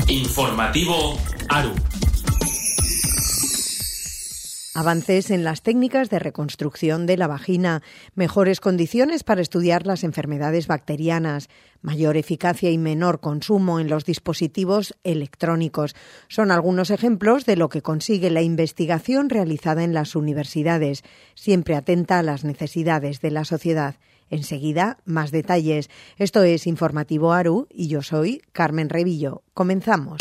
Informativo ARU. Avances en las técnicas de reconstrucción de la vagina, mejores condiciones para estudiar las enfermedades bacterianas, mayor eficacia y menor consumo en los dispositivos electrónicos. Son algunos ejemplos de lo que consigue la investigación realizada en las universidades, siempre atenta a las necesidades de la sociedad. Enseguida, más detalles. Esto es Informativo ARU y yo soy Carmen Revillo. Comenzamos.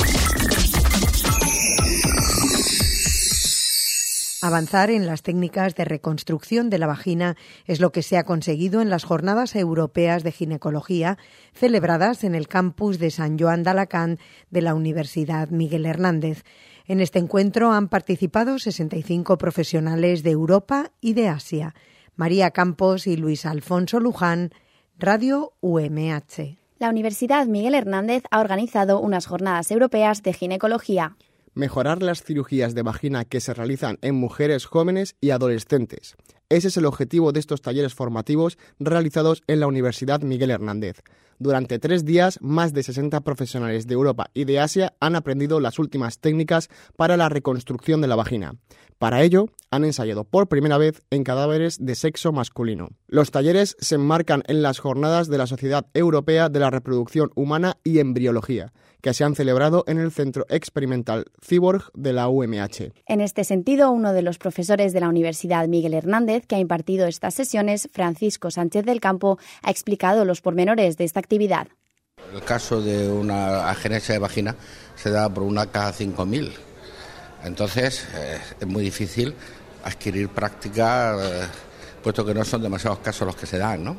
Avanzar en las técnicas de reconstrucción de la vagina es lo que se ha conseguido en las Jornadas Europeas de Ginecología celebradas en el campus de Sant Joan d'Alacant de la Universidad Miguel Hernández. En este encuentro han participado 65 profesionales de Europa y de Asia. María Campos y Luis Alfonso Luján, Radio UMH. La Universidad Miguel Hernández ha organizado unas Jornadas Europeas de Ginecología. Mejorar las cirugías de vagina que se realizan en mujeres jóvenes y adolescentes. Ese es el objetivo de estos talleres formativos realizados en la Universidad Miguel Hernández. Durante 3 días, más de 60 profesionales de Europa y de Asia han aprendido las últimas técnicas para la reconstrucción de la vagina. Para ello, han ensayado por primera vez en cadáveres de sexo masculino. Los talleres se enmarcan en las jornadas de la Sociedad Europea de la Reproducción Humana y Embriología, que se han celebrado en el Centro Experimental Cyborg de la UMH. En este sentido, uno de los profesores de la Universidad Miguel Hernández que ha impartido estas sesiones, Francisco Sánchez del Campo, ha explicado los pormenores de esta actividad. El caso de una agenesia de vagina se da por una cada 5.000. Entonces, es muy difícil adquirir práctica, puesto que no son demasiados casos los que se dan, ¿no?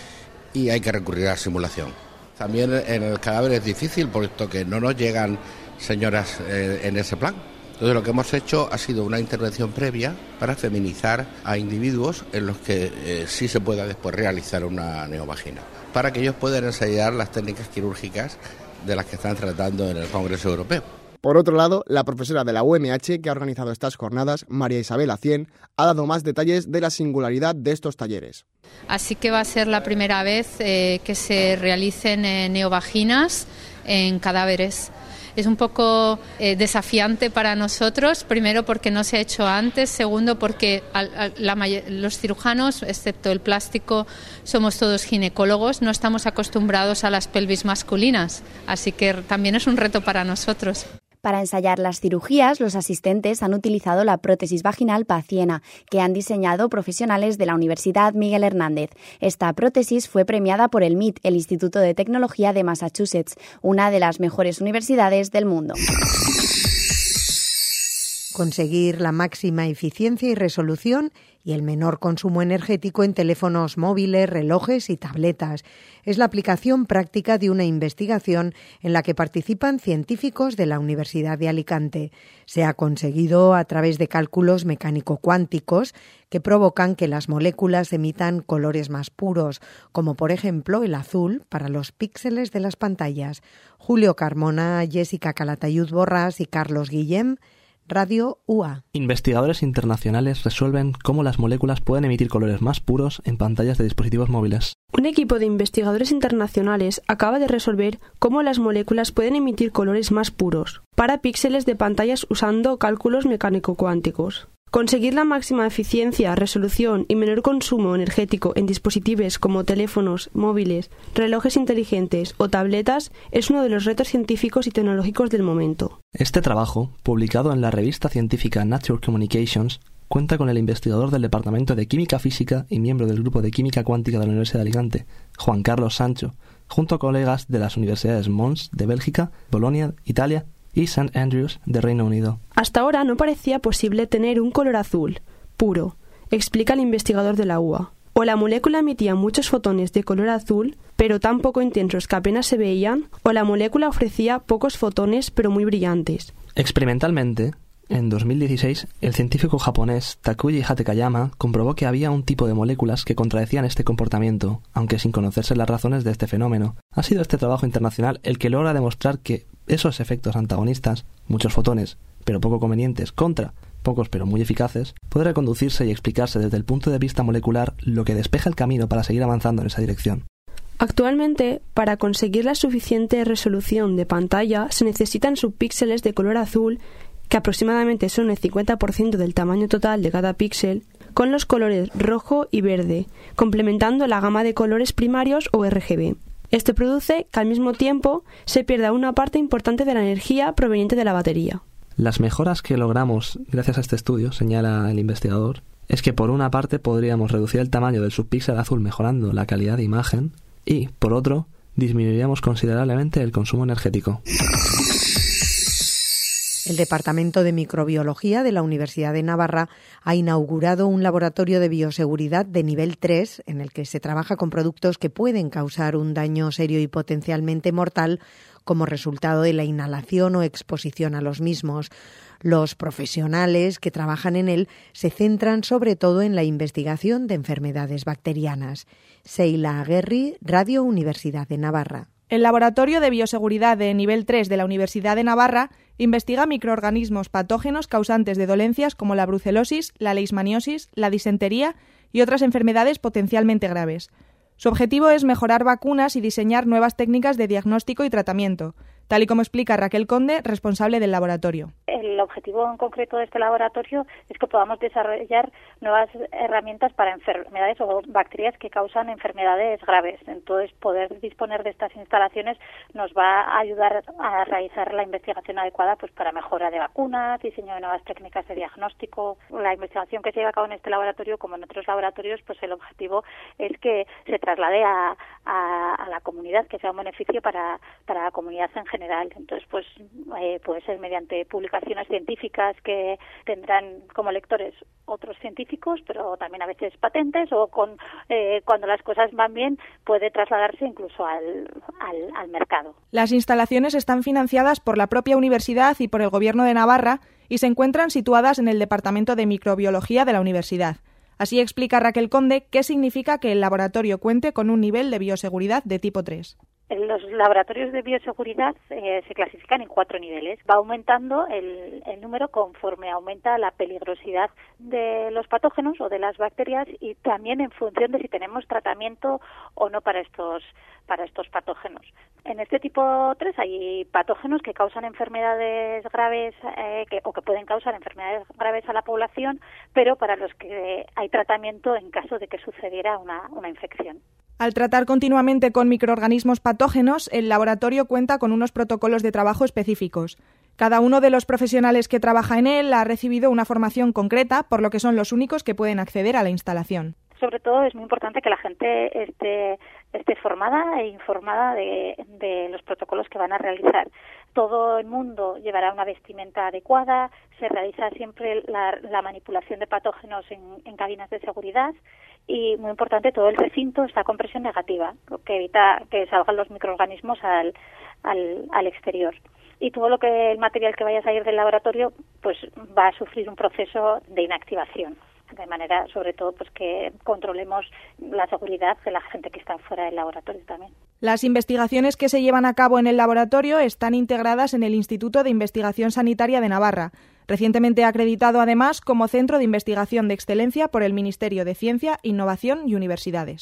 Y hay que recurrir a la simulación. También en el cadáver es difícil, puesto que no nos llegan señoras en ese plan. Entonces lo que hemos hecho ha sido una intervención previa para feminizar a individuos en los que sí se pueda después realizar una neovagina, para que ellos puedan ensayar las técnicas quirúrgicas de las que están tratando en el Congreso Europeo. Por otro lado, la profesora de la UMH que ha organizado estas jornadas, María Isabel Acien, ha dado más detalles de la singularidad de estos talleres. Así que va a ser la primera vez que se realicen neovaginas en cadáveres. Es un poco desafiante para nosotros, primero porque no se ha hecho antes, segundo porque los cirujanos, excepto el plástico, somos todos ginecólogos, no estamos acostumbrados a las pelvis masculinas, así que también es un reto para nosotros. Para ensayar las cirugías, los asistentes han utilizado la prótesis vaginal Paciena, que han diseñado profesionales de la Universidad Miguel Hernández. Esta prótesis fue premiada por el MIT, el Instituto de Tecnología de Massachusetts, una de las mejores universidades del mundo. Conseguir la máxima eficiencia y resolución y el menor consumo energético en teléfonos móviles, relojes y tabletas. Es la aplicación práctica de una investigación en la que participan científicos de la Universidad de Alicante. Se ha conseguido a través de cálculos mecánico-cuánticos que provocan que las moléculas emitan colores más puros, como por ejemplo el azul para los píxeles de las pantallas. Julio Carmona, Jessica Calatayud Borrás y Carlos Guillem, Radio UA. Investigadores internacionales resuelven cómo las moléculas pueden emitir colores más puros en pantallas de dispositivos móviles. Un equipo de investigadores internacionales acaba de resolver cómo las moléculas pueden emitir colores más puros para píxeles de pantallas usando cálculos mecánico-cuánticos. Conseguir la máxima eficiencia, resolución y menor consumo energético en dispositivos como teléfonos, móviles, relojes inteligentes o tabletas es uno de los retos científicos y tecnológicos del momento. Este trabajo, publicado en la revista científica Nature Communications, cuenta con el investigador del Departamento de Química Física y miembro del Grupo de Química Cuántica de la Universidad de Alicante, Juan Carlos Sancho, junto a colegas de las universidades Mons de Bélgica, Bolonia, Italia y St. Andrews de Reino Unido. Hasta ahora no parecía posible tener un color azul, puro, explica el investigador de la UA. O la molécula emitía muchos fotones de color azul, pero tan poco intensos que apenas se veían, o la molécula ofrecía pocos fotones pero muy brillantes. Experimentalmente, en 2016, el científico japonés Takuji Hatakayama comprobó que había un tipo de moléculas que contradecían este comportamiento, aunque sin conocerse las razones de este fenómeno. Ha sido este trabajo internacional el que logra demostrar que esos efectos antagonistas, muchos fotones, pero poco convenientes, contra pocos pero muy eficaces, puede reconducirse y explicarse desde el punto de vista molecular, lo que despeja el camino para seguir avanzando en esa dirección. Actualmente, para conseguir la suficiente resolución de pantalla se necesitan subpíxeles de color azul, que aproximadamente son el 50% del tamaño total de cada píxel, con los colores rojo y verde, complementando la gama de colores primarios o RGB. Esto produce que al mismo tiempo se pierda una parte importante de la energía proveniente de la batería. Las mejoras que logramos gracias a este estudio, señala el investigador, es que por una parte podríamos reducir el tamaño del subpíxel azul mejorando la calidad de imagen y, por otro, disminuiríamos considerablemente el consumo energético. El Departamento de Microbiología de la Universidad de Navarra ha inaugurado un laboratorio de bioseguridad de nivel 3 en el que se trabaja con productos que pueden causar un daño serio y potencialmente mortal como resultado de la inhalación o exposición a los mismos. Los profesionales que trabajan en él se centran sobre todo en la investigación de enfermedades bacterianas. Seila Aguerri, Radio Universidad de Navarra. El Laboratorio de Bioseguridad de nivel 3 de la Universidad de Navarra investiga microorganismos patógenos causantes de dolencias como la brucelosis, la leishmaniosis, la disentería y otras enfermedades potencialmente graves. Su objetivo es mejorar vacunas y diseñar nuevas técnicas de diagnóstico y tratamiento, tal y como explica Raquel Conde, responsable del laboratorio. El objetivo en concreto de este laboratorio es que podamos desarrollar nuevas herramientas para enfermedades o bacterias que causan enfermedades graves. Entonces, poder disponer de estas instalaciones nos va a ayudar a realizar la investigación adecuada pues para mejora de vacunas, diseño de nuevas técnicas de diagnóstico. La investigación que se lleva a cabo en este laboratorio, como en otros laboratorios, pues el objetivo es que se traslade a la comunidad, que sea un beneficio para la comunidad en general. Entonces, pues puede ser mediante publicaciones científicas que tendrán como lectores otros científicos, pero también a veces patentes, o cuando las cosas van bien puede trasladarse incluso al mercado. Las instalaciones están financiadas por la propia universidad y por el Gobierno de Navarra y se encuentran situadas en el Departamento de Microbiología de la universidad. Así explica Raquel Conde qué significa que el laboratorio cuente con un nivel de bioseguridad de tipo 3. Los laboratorios de bioseguridad se clasifican en 4 niveles. Va aumentando el número conforme aumenta la peligrosidad de los patógenos o de las bacterias, y también en función de si tenemos tratamiento o no para estos patógenos. En este tipo 3 hay patógenos que causan enfermedades graves o que pueden causar enfermedades graves a la población, pero para los que hay tratamiento en caso de que sucediera una infección. Al tratar continuamente con microorganismos patógenos, el laboratorio cuenta con unos protocolos de trabajo específicos. Cada uno de los profesionales que trabaja en él ha recibido una formación concreta, por lo que son los únicos que pueden acceder a la instalación. Sobre todo es muy importante que la gente esté formada e informada de los protocolos que van a realizar. Todo el mundo llevará una vestimenta adecuada, se realiza siempre la manipulación de patógenos en cabinas de seguridad, y muy importante, todo el recinto está con presión negativa, lo que evita que salgan los microorganismos al exterior. Y todo el material que vaya a salir del laboratorio pues va a sufrir un proceso de inactivación, de manera sobre todo pues que controlemos la seguridad de la gente que está fuera del laboratorio también. Las investigaciones que se llevan a cabo en el laboratorio están integradas en el Instituto de Investigación Sanitaria de Navarra, recientemente acreditado además como Centro de Investigación de Excelencia por el Ministerio de Ciencia, Innovación y Universidades.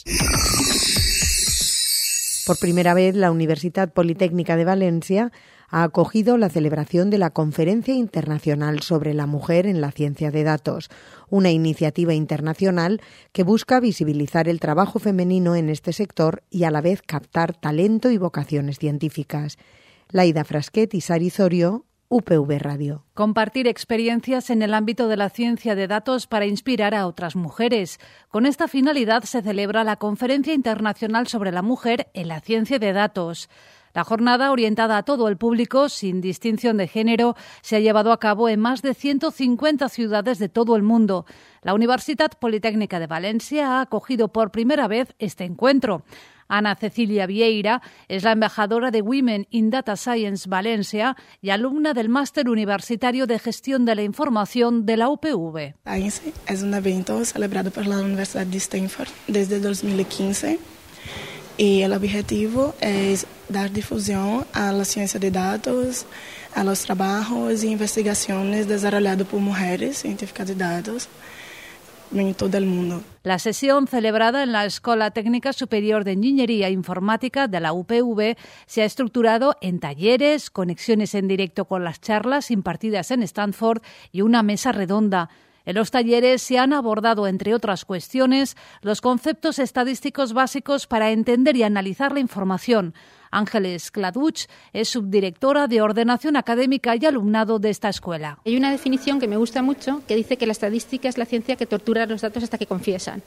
Por primera vez, la Universitat Politécnica de Valencia ha acogido la celebración de la Conferencia Internacional sobre la Mujer en la Ciencia de Datos, una iniciativa internacional que busca visibilizar el trabajo femenino en este sector y a la vez captar talento y vocaciones científicas. Laida Frasquet y Sari Zorio, UPV Radio. Compartir experiencias en el ámbito de la ciencia de datos para inspirar a otras mujeres. Con esta finalidad se celebra la Conferencia Internacional sobre la Mujer en la Ciencia de Datos. La jornada, orientada a todo el público, sin distinción de género, se ha llevado a cabo en más de 150 ciudades de todo el mundo. La Universitat Politécnica de Valencia ha acogido por primera vez este encuentro. Ana Cecilia Vieira es la embajadora de Women in Data Science Valencia y alumna del Máster Universitario de Gestión de la Información de la UPV. Science es un evento celebrado por la Universidad de Stanford desde 2015 y el objetivo es dar difusión a la ciencia de datos, a los trabajos e investigaciones desarrollados por mujeres científicas de datos en todo el mundo. La sesión, celebrada en la Escuela Técnica Superior de Ingeniería Informática de la UPV, se ha estructurado en talleres, conexiones en directo con las charlas impartidas en Stanford y una mesa redonda. En los talleres se han abordado, entre otras cuestiones, los conceptos estadísticos básicos para entender y analizar la información. Ángeles Claduch es subdirectora de Ordenación Académica y Alumnado de esta escuela. Hay una definición que me gusta mucho que dice que la estadística es la ciencia que tortura los datos hasta que confiesan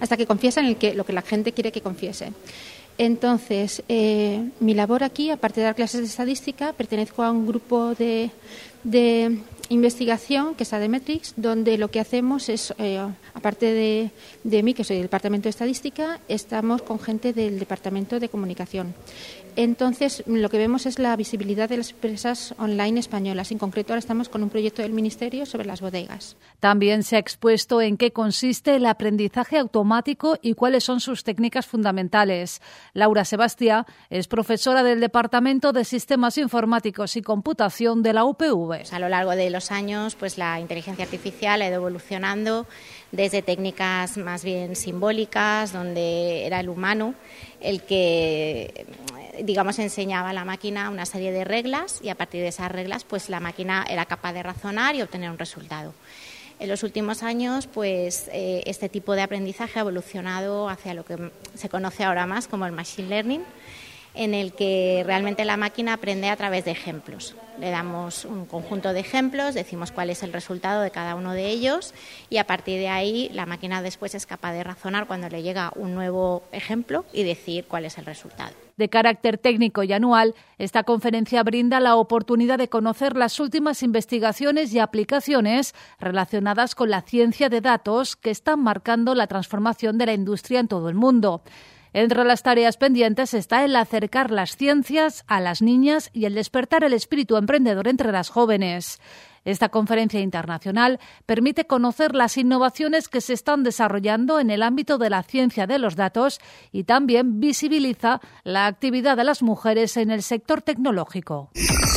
lo que la gente quiere que confiese. Entonces, mi labor aquí, aparte de dar clases de estadística, pertenezco a un grupo de investigación que es Ademetrix, donde lo que hacemos es, aparte de mí, que soy del Departamento de Estadística, estamos con gente del Departamento de Comunicación. Entonces, lo que vemos es la visibilidad de las empresas online españolas. En concreto, ahora estamos con un proyecto del Ministerio sobre las bodegas. También se ha expuesto en qué consiste el aprendizaje automático y cuáles son sus técnicas fundamentales. Laura Sebastià es profesora del Departamento de Sistemas Informáticos y Computación de la UPV. A lo largo de los años, pues la inteligencia artificial ha ido evolucionando desde técnicas más bien simbólicas, donde era el humano el que, digamos, enseñaba a la máquina una serie de reglas y a partir de esas reglas, pues la máquina era capaz de razonar y obtener un resultado. En los últimos años, pues este tipo de aprendizaje ha evolucionado hacia lo que se conoce ahora más como el machine learning, en el que realmente la máquina aprende a través de ejemplos. Le damos un conjunto de ejemplos, decimos cuál es el resultado de cada uno de ellos y a partir de ahí la máquina después es capaz de razonar cuando le llega un nuevo ejemplo y decir cuál es el resultado. De carácter técnico y anual, esta conferencia brinda la oportunidad de conocer las últimas investigaciones y aplicaciones relacionadas con la ciencia de datos que están marcando la transformación de la industria en todo el mundo. Entre las tareas pendientes está el acercar las ciencias a las niñas y el despertar el espíritu emprendedor entre las jóvenes. Esta conferencia internacional permite conocer las innovaciones que se están desarrollando en el ámbito de la ciencia de los datos y también visibiliza la actividad de las mujeres en el sector tecnológico.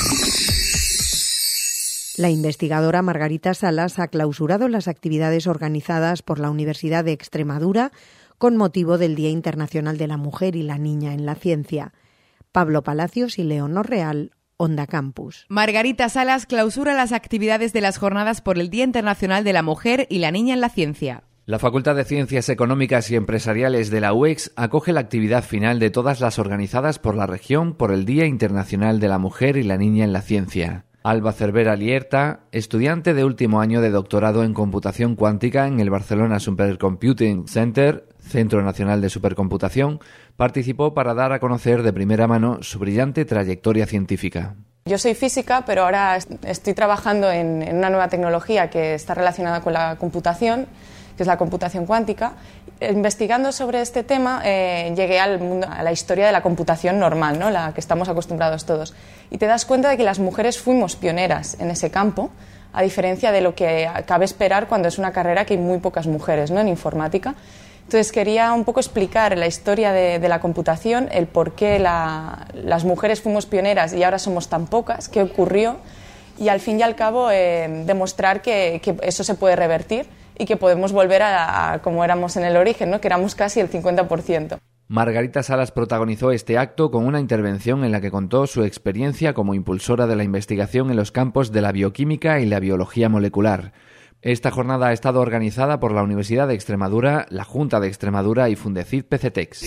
La investigadora Margarita Salas ha clausurado las actividades organizadas por la Universidad de Extremadura con motivo del Día Internacional de la Mujer y la Niña en la Ciencia. Pablo Palacios y Leonor Real, Onda Campus. Margarita Salas clausura las actividades de las jornadas por el Día Internacional de la Mujer y la Niña en la Ciencia. La Facultad de Ciencias Económicas y Empresariales de la UEX acoge la actividad final de todas las organizadas por la región por el Día Internacional de la Mujer y la Niña en la Ciencia. Alba Cervera Lierta, estudiante de último año de doctorado en computación cuántica en el Barcelona Supercomputing Center, Centro Nacional de Supercomputación, participó para dar a conocer de primera mano su brillante trayectoria científica. Yo soy física, pero ahora estoy trabajando en una nueva tecnología que está relacionada con la computación, que es la computación cuántica. Investigando sobre este tema, llegué al mundo, a la historia de la computación normal, ¿no? La que estamos acostumbrados todos. Y te das cuenta de que las mujeres fuimos pioneras en ese campo, a diferencia de lo que cabe esperar cuando es una carrera que hay muy pocas mujeres, ¿no? En informática. Entonces quería un poco explicar la historia de la computación, el por qué las mujeres fuimos pioneras y ahora somos tan pocas, qué ocurrió, y al fin y al cabo demostrar que eso se puede revertir y que podemos volver a como éramos en el origen, ¿no? Que éramos casi el 50%. Margarita Salas protagonizó este acto con una intervención en la que contó su experiencia como impulsora de la investigación en los campos de la bioquímica y la biología molecular. Esta jornada ha estado organizada por la Universidad de Extremadura, la Junta de Extremadura y Fundecid PCTEX.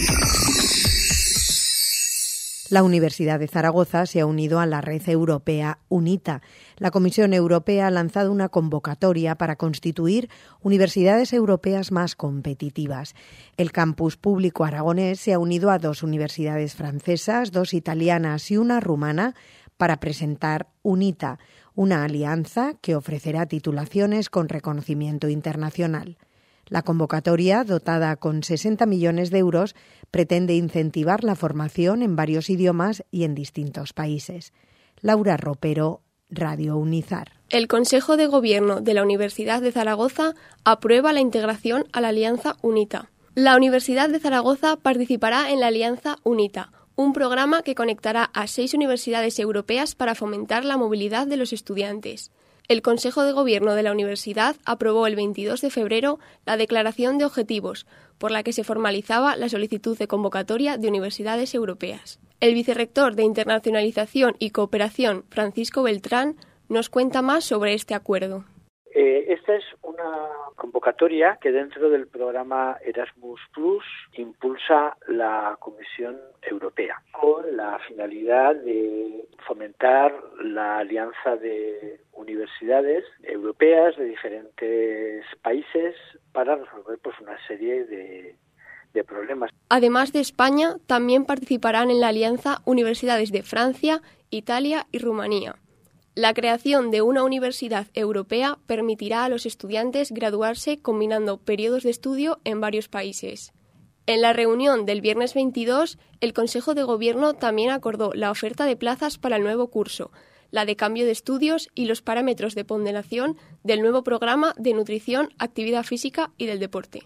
La Universidad de Zaragoza se ha unido a la red europea UNITA. La Comisión Europea ha lanzado una convocatoria para constituir universidades europeas más competitivas. El campus público aragonés se ha unido a 2 universidades francesas, 2 italianas y una rumana para presentar UNITA, una alianza que ofrecerá titulaciones con reconocimiento internacional. La convocatoria, dotada con 60 millones de euros, pretende incentivar la formación en varios idiomas y en distintos países. Laura Ropero, Radio Unizar. El Consejo de Gobierno de la Universidad de Zaragoza aprueba la integración a la Alianza UNITA. La Universidad de Zaragoza participará en la Alianza UNITA, un programa que conectará a 6 universidades europeas para fomentar la movilidad de los estudiantes. El Consejo de Gobierno de la Universidad aprobó el 22 de febrero la Declaración de Objetivos, por la que se formalizaba la solicitud de convocatoria de universidades europeas. El vicerrector de Internacionalización y Cooperación, Francisco Beltrán, nos cuenta más sobre este acuerdo. Esta es una convocatoria que dentro del programa Erasmus Plus impulsa la Comisión Europea con la finalidad de fomentar la alianza de universidades europeas de diferentes países para resolver una serie de problemas. Además de España, también participarán en la alianza universidades de Francia, Italia y Rumanía. La creación de una universidad europea permitirá a los estudiantes graduarse combinando periodos de estudio en varios países. En la reunión del viernes 22, el Consejo de Gobierno también acordó la oferta de plazas para el nuevo curso, la de cambio de estudios y los parámetros de ponderación del nuevo programa de nutrición, actividad física y del deporte.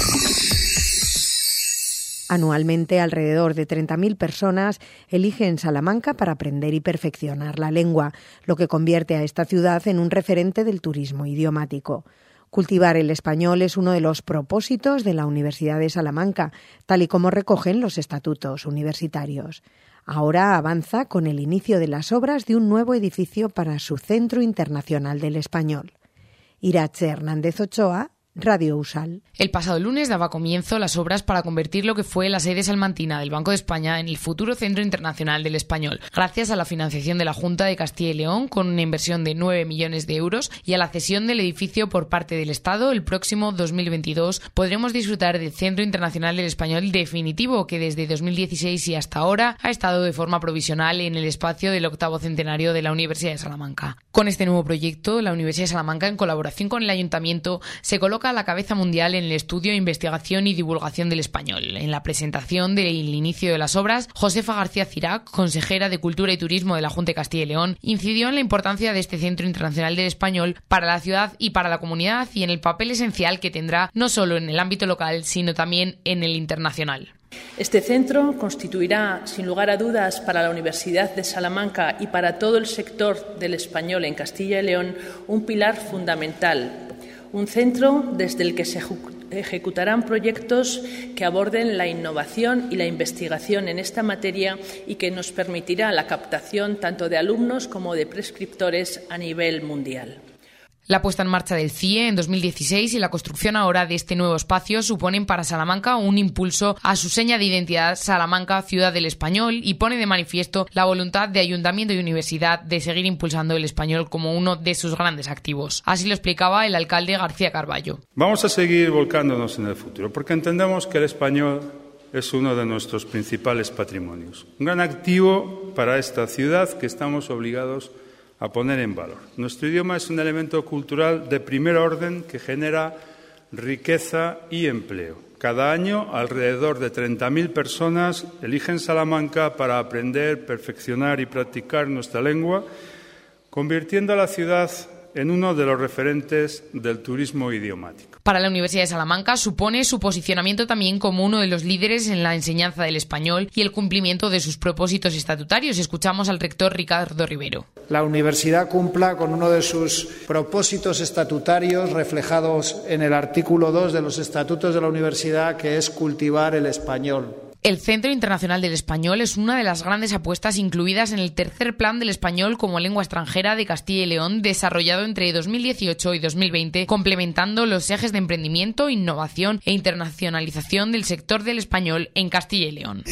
Anualmente, alrededor de 30.000 personas eligen Salamanca para aprender y perfeccionar la lengua, lo que convierte a esta ciudad en un referente del turismo idiomático. Cultivar el español es uno de los propósitos de la Universidad de Salamanca, tal y como recogen los estatutos universitarios. Ahora avanza con el inicio de las obras de un nuevo edificio para su Centro Internacional del Español. Irache Hernández Ochoa, Radio Usal. El pasado lunes daba comienzo las obras para convertir lo que fue la sede salmantina del Banco de España en el futuro Centro Internacional del Español, gracias a la financiación de la Junta de Castilla y León con una inversión de 9 millones de euros y a la cesión del edificio por parte del Estado. El próximo 2022 podremos disfrutar del Centro Internacional del Español definitivo, que desde 2016 y hasta ahora ha estado de forma provisional en el espacio del 8º centenario de la Universidad de Salamanca. Con este nuevo proyecto, la Universidad de Salamanca, en colaboración con el Ayuntamiento, se coloca a la cabeza mundial en el estudio, investigación y divulgación del español. En la presentación del inicio de las obras, Josefa García Cirac, consejera de Cultura y Turismo de la Junta de Castilla y León, incidió en la importancia de este Centro Internacional del Español para la ciudad y para la comunidad y en el papel esencial que tendrá no solo en el ámbito local, sino también en el internacional. Este centro constituirá, sin lugar a dudas, para la Universidad de Salamanca y para todo el sector del español en Castilla y León, un pilar fundamental. Un centro desde el que se ejecutarán proyectos que aborden la innovación y la investigación en esta materia y que nos permitirá la captación tanto de alumnos como de prescriptores a nivel mundial. La puesta en marcha del CIE en 2016 y la construcción ahora de este nuevo espacio suponen para Salamanca un impulso a su seña de identidad Salamanca, ciudad del español, y pone de manifiesto la voluntad de Ayuntamiento y Universidad de seguir impulsando el español como uno de sus grandes activos. Así lo explicaba el alcalde García Carballo. Vamos a seguir volcándonos en el futuro porque entendemos que el español es uno de nuestros principales patrimonios. Un gran activo para esta ciudad que estamos obligados a poner en valor. Nuestro idioma es un elemento cultural de primer orden que genera riqueza y empleo. Cada año, alrededor de 30.000 personas eligen Salamanca para aprender, perfeccionar y practicar nuestra lengua, convirtiendo a la ciudad en uno de los referentes del turismo idiomático. Para la Universidad de Salamanca supone su posicionamiento también como uno de los líderes en la enseñanza del español y el cumplimiento de sus propósitos estatutarios. Escuchamos al rector Ricardo Rivero. La universidad cumpla con uno de sus propósitos estatutarios reflejados en el artículo 2 de los estatutos de la universidad, que es cultivar el español. El Centro Internacional del Español es una de las grandes apuestas incluidas en el tercer plan del español como lengua extranjera de Castilla y León, desarrollado entre 2018 y 2020, complementando los ejes de emprendimiento, innovación e internacionalización del sector del español en Castilla y León.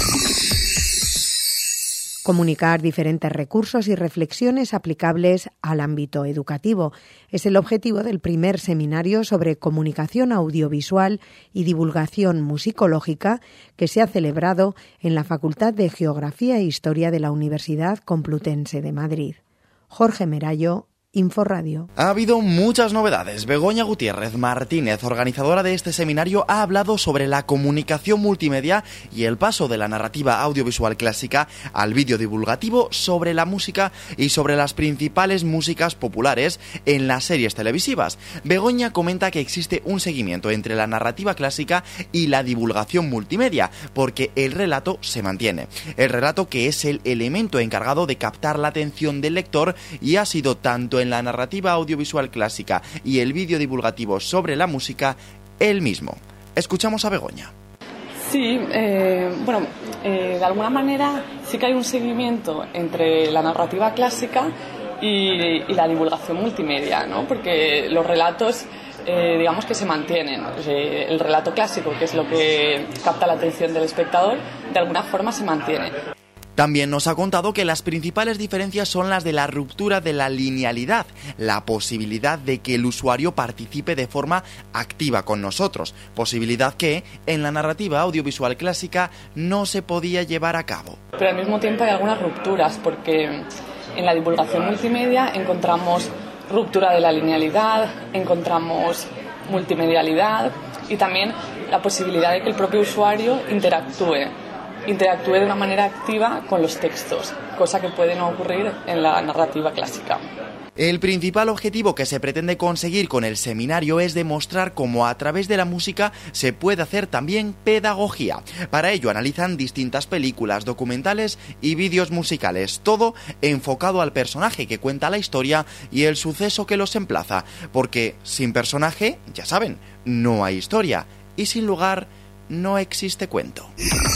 Comunicar diferentes recursos y reflexiones aplicables al ámbito educativo es el objetivo del primer seminario sobre comunicación audiovisual y divulgación musicológica que se ha celebrado en la Facultad de Geografía e Historia de la Universidad Complutense de Madrid. Jorge Merallo, Inforradio. Ha habido muchas novedades. Begoña Gutiérrez Martínez, organizadora de este seminario, ha hablado sobre la comunicación multimedia y el paso de la narrativa audiovisual clásica al vídeo divulgativo, sobre la música y sobre las principales músicas populares en las series televisivas. Begoña comenta que existe un seguimiento entre la narrativa clásica y la divulgación multimedia, porque el relato se mantiene. El relato, que es el elemento encargado de captar la atención del lector y ha sido tanto en en la narrativa audiovisual clásica y el vídeo divulgativo sobre la música el mismo. Escuchamos a Begoña. Sí, de alguna manera sí que hay un seguimiento entre la narrativa clásica y la divulgación multimedia, ¿no? Porque los relatos, digamos que se mantienen. El relato clásico, que es lo que capta la atención del espectador, de alguna forma se mantiene. También nos ha contado que las principales diferencias son las de la ruptura de la linealidad, la posibilidad de que el usuario participe de forma activa con nosotros, posibilidad que en la narrativa audiovisual clásica no se podía llevar a cabo. Pero al mismo tiempo hay algunas rupturas, porque en la divulgación multimedia encontramos ruptura de la linealidad, encontramos multimedialidad y también la posibilidad de que el propio usuario interactúe de una manera activa con los textos, cosa que puede no ocurrir en la narrativa clásica. El principal objetivo que se pretende conseguir con el seminario es demostrar cómo a través de la música se puede hacer también pedagogía. Para ello analizan distintas películas, documentales y vídeos musicales, todo enfocado al personaje que cuenta la historia y el suceso que los emplaza, porque sin personaje, ya saben, no hay historia y sin lugar no existe cuento.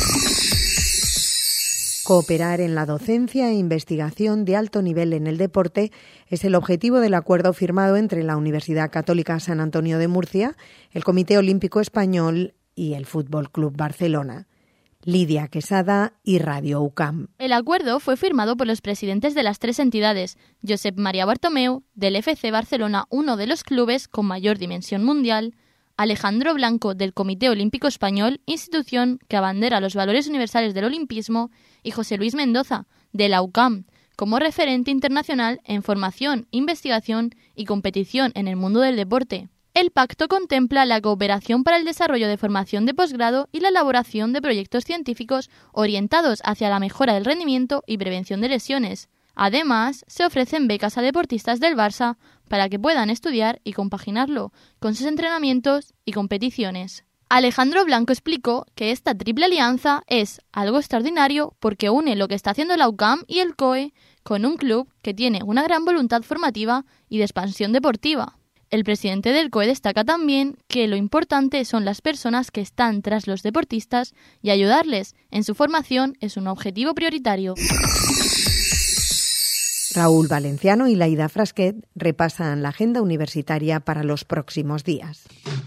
Cooperar en la docencia e investigación de alto nivel en el deporte es el objetivo del acuerdo firmado entre la Universidad Católica San Antonio de Murcia, el Comité Olímpico Español y el Fútbol Club Barcelona. Lidia Quesada y Radio UCAM. El acuerdo fue firmado por los presidentes de las tres entidades, Josep María Bartomeu, del FC Barcelona, uno de los clubes con mayor dimensión mundial, Alejandro Blanco, del Comité Olímpico Español, institución que abandera los valores universales del olimpismo, y José Luis Mendoza, de la UCAM, como referente internacional en formación, investigación y competición en el mundo del deporte. El pacto contempla la cooperación para el desarrollo de formación de posgrado y la elaboración de proyectos científicos orientados hacia la mejora del rendimiento y prevención de lesiones. Además, se ofrecen becas a deportistas del Barça para que puedan estudiar y compaginarlo con sus entrenamientos y competiciones. Alejandro Blanco explicó que esta triple alianza es algo extraordinario porque une lo que está haciendo la UCAM y el COE con un club que tiene una gran voluntad formativa y de expansión deportiva. El presidente del COE destaca también que lo importante son las personas que están tras los deportistas y ayudarles en su formación es un objetivo prioritario. Raúl Valenciano y Laida Frasquet repasan la agenda universitaria para los próximos días.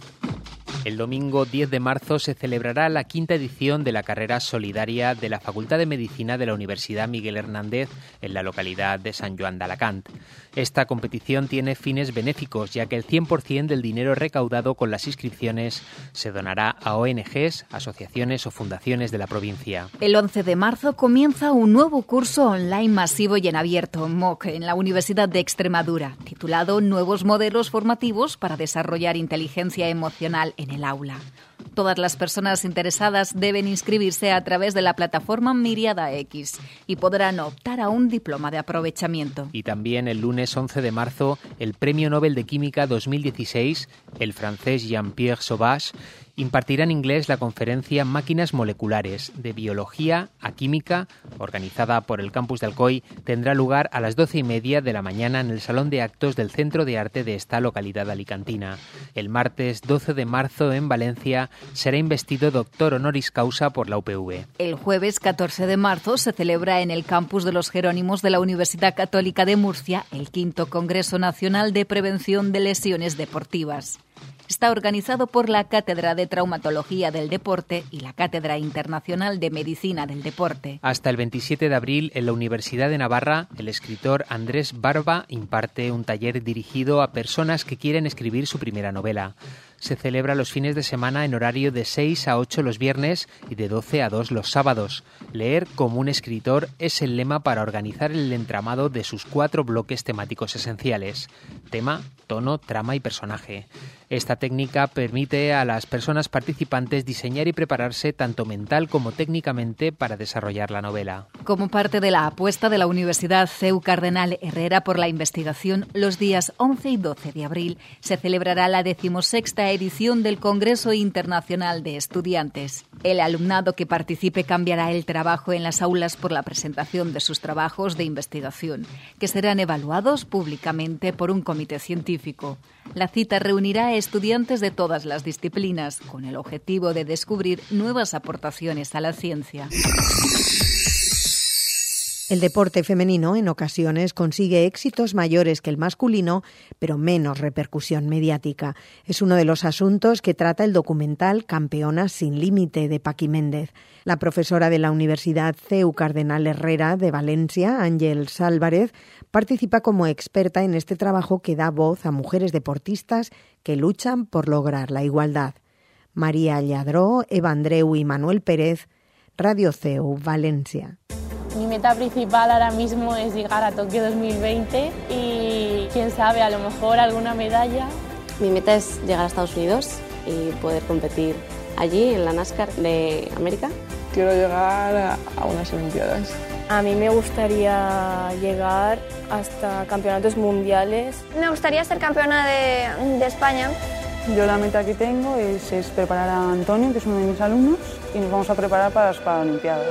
El domingo 10 de marzo se celebrará la quinta edición de la carrera solidaria de la Facultad de Medicina de la Universidad Miguel Hernández en la localidad de Sant Joan d'Alacant. Esta competición tiene fines benéficos, ya que el 100% del dinero recaudado con las inscripciones se donará a ONGs, asociaciones o fundaciones de la provincia. El 11 de marzo comienza un nuevo curso online masivo y en abierto, MOOC, en la Universidad de Extremadura, titulado Nuevos modelos formativos para desarrollar inteligencia emocional en el aula. Todas las personas interesadas deben inscribirse a través de la plataforma Miriada X y podrán optar a un diploma de aprovechamiento. Y también el lunes 11 de marzo, el Premio Nobel de Química 2016, el francés Jean-Pierre Sauvage, impartirá en inglés la conferencia Máquinas Moleculares, de Biología a Química, organizada por el campus de Alcoy, tendrá lugar a las 12:30 de la mañana en el Salón de Actos del Centro de Arte de esta localidad alicantina. El martes 12 de marzo en Valencia será investido doctor honoris causa por la UPV. El jueves 14 de marzo se celebra en el campus de los Jerónimos de la Universidad Católica de Murcia el 5º Congreso Nacional de Prevención de Lesiones Deportivas. Está organizado por la Cátedra de Traumatología del Deporte y la Cátedra Internacional de Medicina del Deporte. Hasta el 27 de abril, en la Universidad de Navarra, el escritor Andrés Barba imparte un taller dirigido a personas que quieren escribir su primera novela. Se celebra los fines de semana en horario de 6 a 8 los viernes y de 12 a 2 los sábados. Leer como un escritor es el lema para organizar el entramado de sus 4 bloques temáticos esenciales: tema, tono, trama y personaje. Esta técnica permite a las personas participantes diseñar y prepararse tanto mental como técnicamente para desarrollar la novela. Como parte de la apuesta de la Universidad CEU Cardenal Herrera por la investigación, los días 11 y 12 de abril se celebrará la 16ª edición del Congreso Internacional de Estudiantes. El alumnado que participe cambiará el trabajo en las aulas por la presentación de sus trabajos de investigación, que serán evaluados públicamente por un comité científico. La cita reunirá a estudiantes de todas las disciplinas, con el objetivo de descubrir nuevas aportaciones a la ciencia. El deporte femenino en ocasiones consigue éxitos mayores que el masculino, pero menos repercusión mediática. Es uno de los asuntos que trata el documental Campeonas sin límite de Paqui Méndez. La profesora de la Universidad CEU Cardenal Herrera de Valencia, Àngels Álvarez, participa como experta en este trabajo que da voz a mujeres deportistas que luchan por lograr la igualdad. María Lladró, Eva Andreu y Manuel Pérez, Radio CEU, Valencia. Mi meta principal ahora mismo es llegar a Tokio 2020 y quién sabe, a lo mejor alguna medalla. Mi meta es llegar a Estados Unidos y poder competir allí en la NASCAR de América. Quiero llegar a unas Olimpiadas. A mí me gustaría llegar hasta campeonatos mundiales. Me gustaría ser campeona de España. Yo la meta que tengo es preparar a Antonio, que es uno de mis alumnos, y nos vamos a preparar para las Paralimpiadas.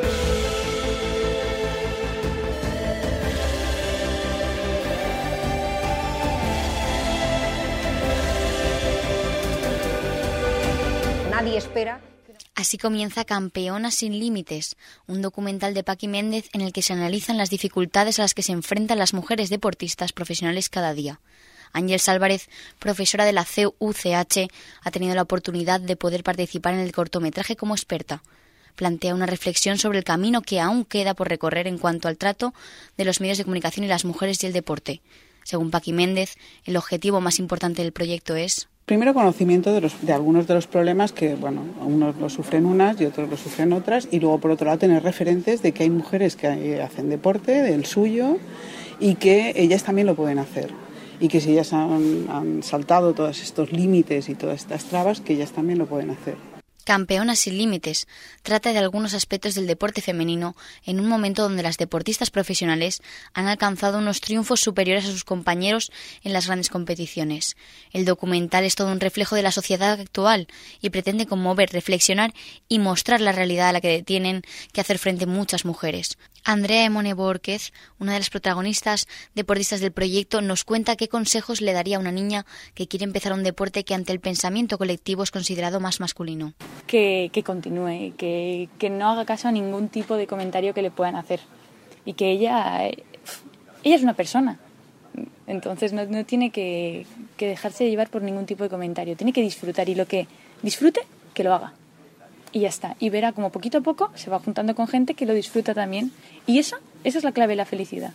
Nadie espera. Así comienza Campeonas sin límites, un documental de Paqui Méndez en el que se analizan las dificultades a las que se enfrentan las mujeres deportistas profesionales cada día. Àngels Álvarez, profesora de la CEU-UCH, ha tenido la oportunidad de poder participar en el cortometraje como experta. Plantea una reflexión sobre el camino que aún queda por recorrer en cuanto al trato de los medios de comunicación y las mujeres y el deporte. Según Paqui Méndez, el objetivo más importante del proyecto es... Primero, conocimiento de algunos de los problemas que, unos lo sufren unas y otros lo sufren otras, y luego, por otro lado, tener referentes de que hay mujeres que hacen deporte, del suyo, y que ellas también lo pueden hacer. Y que si ellas han saltado todos estos límites y todas estas trabas, que ellas también lo pueden hacer. Campeonas sin límites trata de algunos aspectos del deporte femenino en un momento donde las deportistas profesionales han alcanzado unos triunfos superiores a sus compañeros en las grandes competiciones. El documental es todo un reflejo de la sociedad actual y pretende conmover, reflexionar y mostrar la realidad a la que tienen que hacer frente muchas mujeres. Andrea Emone Borquez, una de las protagonistas deportistas del proyecto, nos cuenta qué consejos le daría a una niña que quiere empezar un deporte que ante el pensamiento colectivo es considerado más masculino. Que continúe, que no haga caso a ningún tipo de comentario que le puedan hacer y que ella es una persona, entonces no tiene que dejarse llevar por ningún tipo de comentario, tiene que disfrutar y lo que disfrute, que lo haga. Y ya está. Y verá como poquito a poco se va juntando con gente que lo disfruta también. Y esa es la clave de la felicidad.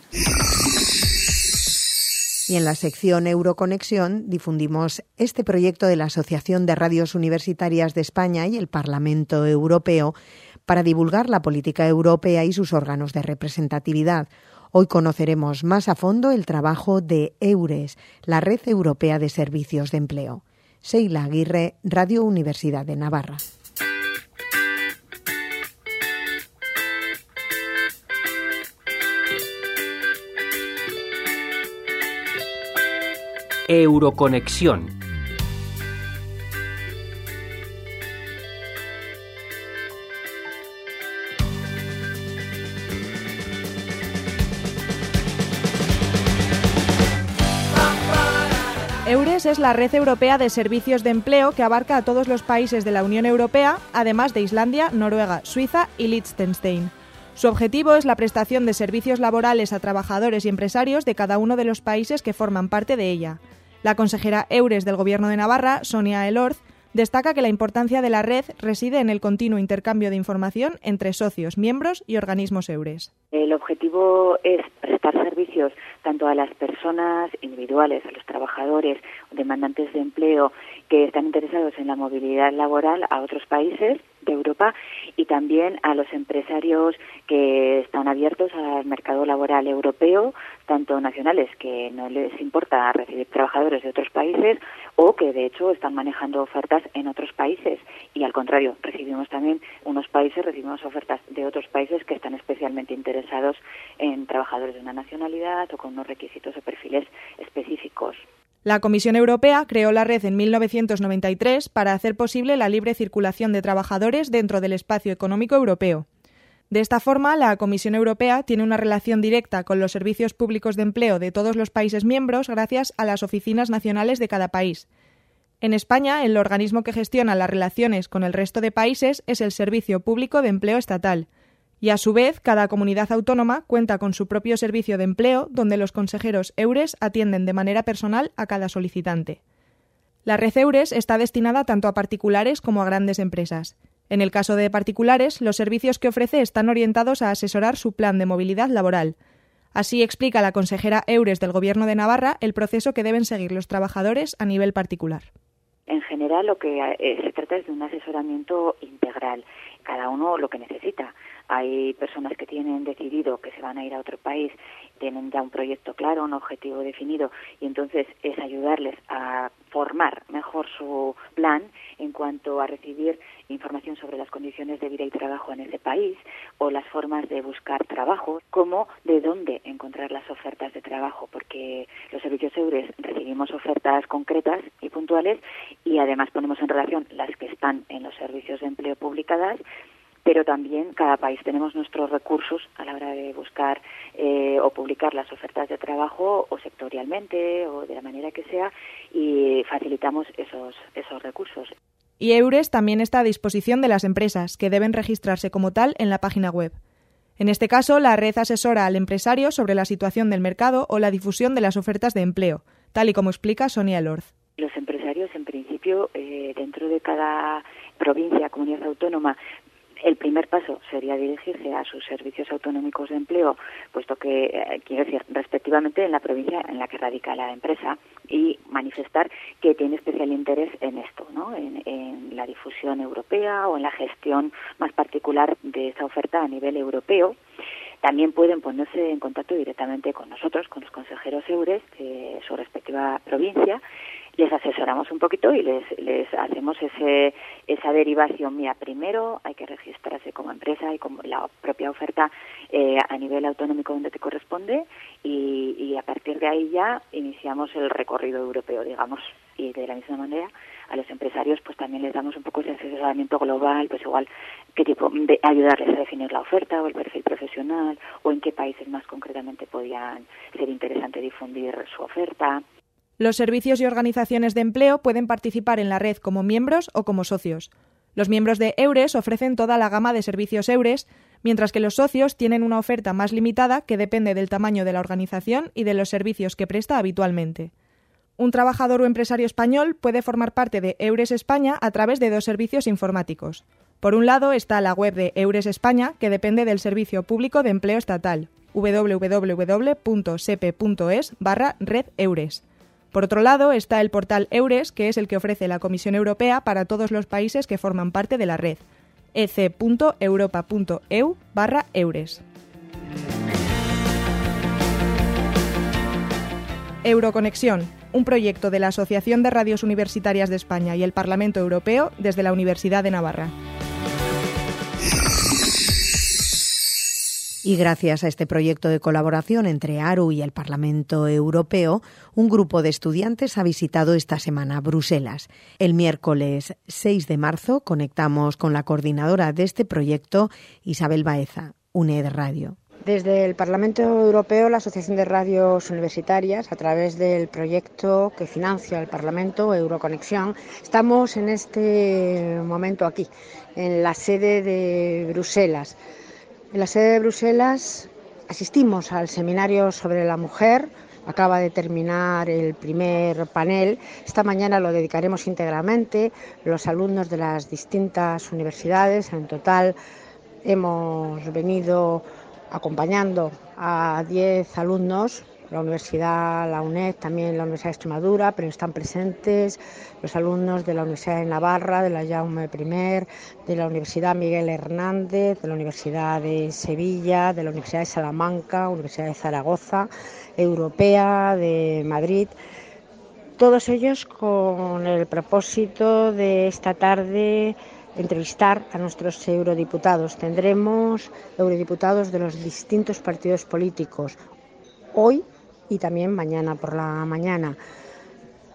Y en la sección Euroconexión difundimos este proyecto de la Asociación de Radios Universitarias de España y el Parlamento Europeo para divulgar la política europea y sus órganos de representatividad. Hoy conoceremos más a fondo el trabajo de EURES, la Red Europea de Servicios de Empleo. Sheila Aguirre, Radio Universidad de Navarra. Euroconexión. EURES es la Red Europea de Servicios de Empleo que abarca a todos los países de la Unión Europea, además de Islandia, Noruega, Suiza y Liechtenstein. Su objetivo es la prestación de servicios laborales a trabajadores y empresarios de cada uno de los países que forman parte de ella. La consejera EURES del Gobierno de Navarra, Sonia Elorz, destaca que la importancia de la red reside en el continuo intercambio de información entre socios, miembros y organismos EURES. El objetivo es prestar servicios tanto a las personas individuales, a los trabajadores, demandantes de empleo que están interesados en la movilidad laboral a otros países de Europa y también a los empresarios que están abiertos al mercado laboral europeo, tanto nacionales que no les importa recibir trabajadores de otros países o que de hecho están manejando ofertas en otros países y al contrario, recibimos ofertas de otros países que están especialmente interesados en trabajadores de una nacionalidad o con unos requisitos o perfiles específicos. La Comisión Europea creó la red en 1993 para hacer posible la libre circulación de trabajadores dentro del espacio económico europeo. De esta forma, la Comisión Europea tiene una relación directa con los servicios públicos de empleo de todos los países miembros gracias a las oficinas nacionales de cada país. En España, el organismo que gestiona las relaciones con el resto de países es el Servicio Público de Empleo Estatal. Y a su vez, cada comunidad autónoma cuenta con su propio servicio de empleo, donde los consejeros EURES atienden de manera personal a cada solicitante. La red EURES está destinada tanto a particulares como a grandes empresas. En el caso de particulares, los servicios que ofrece están orientados a asesorar su plan de movilidad laboral. Así explica la consejera EURES del Gobierno de Navarra el proceso que deben seguir los trabajadores a nivel particular. En general, lo que se trata es de un asesoramiento integral, cada uno lo que necesita. Hay personas que tienen decidido que se van a ir a otro país, tienen ya un proyecto claro, un objetivo definido, y entonces es ayudarles a formar mejor su plan en cuanto a recibir información sobre las condiciones de vida y trabajo en ese país, o las formas de buscar trabajo, como de dónde encontrar las ofertas de trabajo, porque los servicios EURES recibimos ofertas concretas y puntuales, y además ponemos en relación las que están en los servicios de empleo publicadas, pero también cada país tenemos nuestros recursos a la hora de buscar o publicar las ofertas de trabajo, o sectorialmente o de la manera que sea, y facilitamos esos recursos. Y EURES también está a disposición de las empresas, que deben registrarse como tal en la página web. En este caso, la red asesora al empresario sobre la situación del mercado o la difusión de las ofertas de empleo, tal y como explica Sonia Lorz. Los empresarios, en principio, dentro de cada provincia, comunidad autónoma, el primer paso sería dirigirse a sus servicios autonómicos de empleo, puesto que, quiero decir, respectivamente en la provincia en la que radica la empresa, y manifestar que tiene especial interés en esto, ¿no? En la difusión europea o en la gestión más particular de esa oferta a nivel europeo. También pueden ponerse en contacto directamente con nosotros, con los consejeros EURES de su respectiva provincia. Les asesoramos un poquito y les hacemos esa derivación. Mira, primero hay que registrarse como empresa y como la propia oferta a nivel autonómico donde te corresponde, y a partir de ahí ya iniciamos el recorrido europeo, digamos. Y de la misma manera a los empresarios pues también les damos un poco ese asesoramiento global, pues igual qué tipo de ayudarles a definir la oferta o el perfil profesional, o en qué países más concretamente podían ser interesante difundir su oferta. Los servicios y organizaciones de empleo pueden participar en la red como miembros o como socios. Los miembros de EURES ofrecen toda la gama de servicios EURES, mientras que los socios tienen una oferta más limitada que depende del tamaño de la organización y de los servicios que presta habitualmente. Un trabajador o empresario español puede formar parte de EURES España a través de dos servicios informáticos. Por un lado está la web de EURES España, que depende del Servicio Público de Empleo Estatal, www.sepe.es/red-EURES. Por otro lado está el portal EURES, que es el que ofrece la Comisión Europea para todos los países que forman parte de la red, ec.europa.eu/EURES. Euroconexión, un proyecto de la Asociación de Radios Universitarias de España y el Parlamento Europeo desde la Universidad de Navarra. Y gracias a este proyecto de colaboración entre ARU y el Parlamento Europeo, un grupo de estudiantes ha visitado esta semana Bruselas. El miércoles 6 de marzo conectamos con la coordinadora de este proyecto, Isabel Baeza, UNED Radio. Desde el Parlamento Europeo, la Asociación de Radios Universitarias, a través del proyecto que financia el Parlamento, Euroconexión, estamos en este momento aquí, en la sede de Bruselas. En la sede de Bruselas asistimos al seminario sobre la mujer. Acaba de terminar el primer panel. Esta mañana lo dedicaremos íntegramente los alumnos de las distintas universidades. En total hemos venido acompañando a 10 alumnos, la Universidad, la UNED, también la Universidad de Extremadura, pero están presentes los alumnos de la Universidad de Navarra, de la Jaume I, de la Universidad Miguel Hernández, de la Universidad de Sevilla, de la Universidad de Salamanca, Universidad de Zaragoza, Europea, de Madrid. Todos ellos con el propósito de esta tarde entrevistar a nuestros eurodiputados. Tendremos eurodiputados de los distintos partidos políticos hoy y también mañana por la mañana.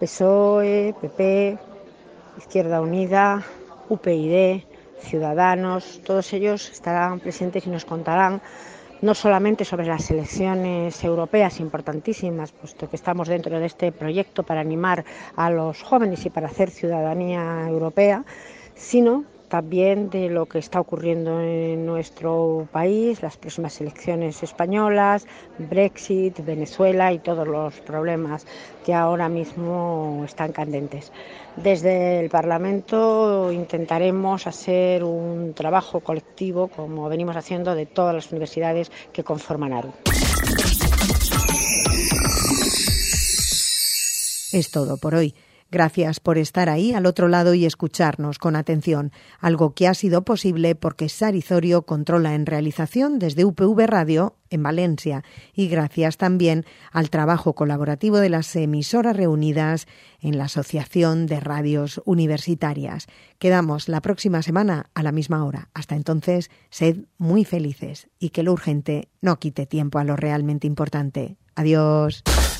PSOE, PP, Izquierda Unida, UPyD, Ciudadanos, todos ellos estarán presentes y nos contarán no solamente sobre las elecciones europeas importantísimas, puesto que estamos dentro de este proyecto para animar a los jóvenes y para hacer ciudadanía europea, sino también de lo que está ocurriendo en nuestro país, las próximas elecciones españolas, Brexit, Venezuela y todos los problemas que ahora mismo están candentes. Desde el Parlamento intentaremos hacer un trabajo colectivo, como venimos haciendo, de todas las universidades que conforman ARU. Es todo por hoy. Gracias por estar ahí al otro lado y escucharnos con atención, algo que ha sido posible porque Sari Zorio controla en realización desde UPV Radio en Valencia, y gracias también al trabajo colaborativo de las emisoras reunidas en la Asociación de Radios Universitarias. Quedamos la próxima semana a la misma hora. Hasta entonces, sed muy felices y que lo urgente no quite tiempo a lo realmente importante. Adiós.